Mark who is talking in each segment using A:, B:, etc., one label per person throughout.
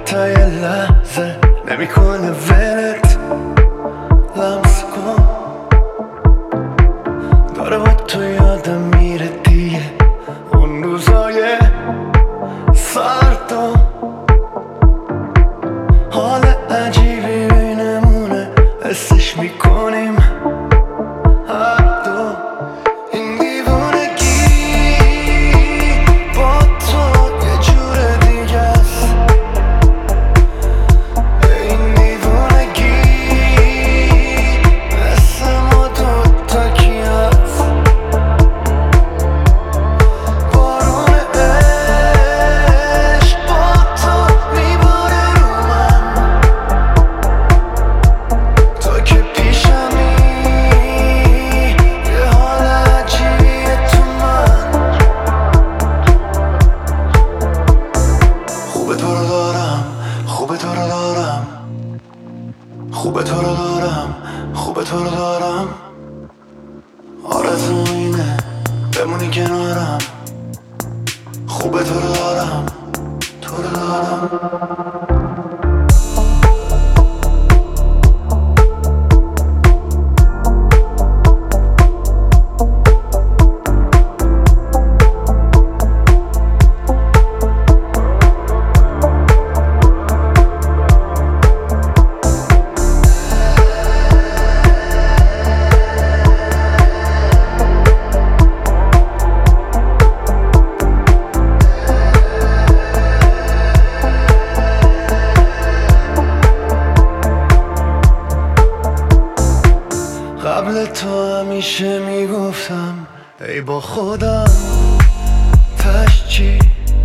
A: تا یه لحظه نمیکنه ولت، لمس کن داره با تو یادم میره دیگه اون روزای سرد و حال عجیبی بینمونه حسش میکنیم هر دو. این دیوونگی با تو یه جور دیگه است، این دیوونگی مثل ما دوتا کی هست. بارون عشق با تو میباره رو من، تو که پیشمی یه حال عجیبیه تو من. خوبه تو رو دارم، خوبه تو رو دارم، خوبه تو رو دارم، خوبه تو رو دارم. آرزوم اینه بمونی کنارم، خوبه تو رو دارم، تو رو دارم. قبل تو همیشه میگفتم ای با خودم تش چی،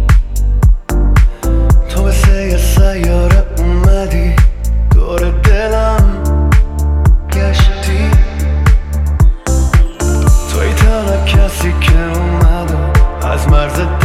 A: تو مثل یه سیاره اومدی دور دلم گشتی، توی تنها کسی که اومد و از مرز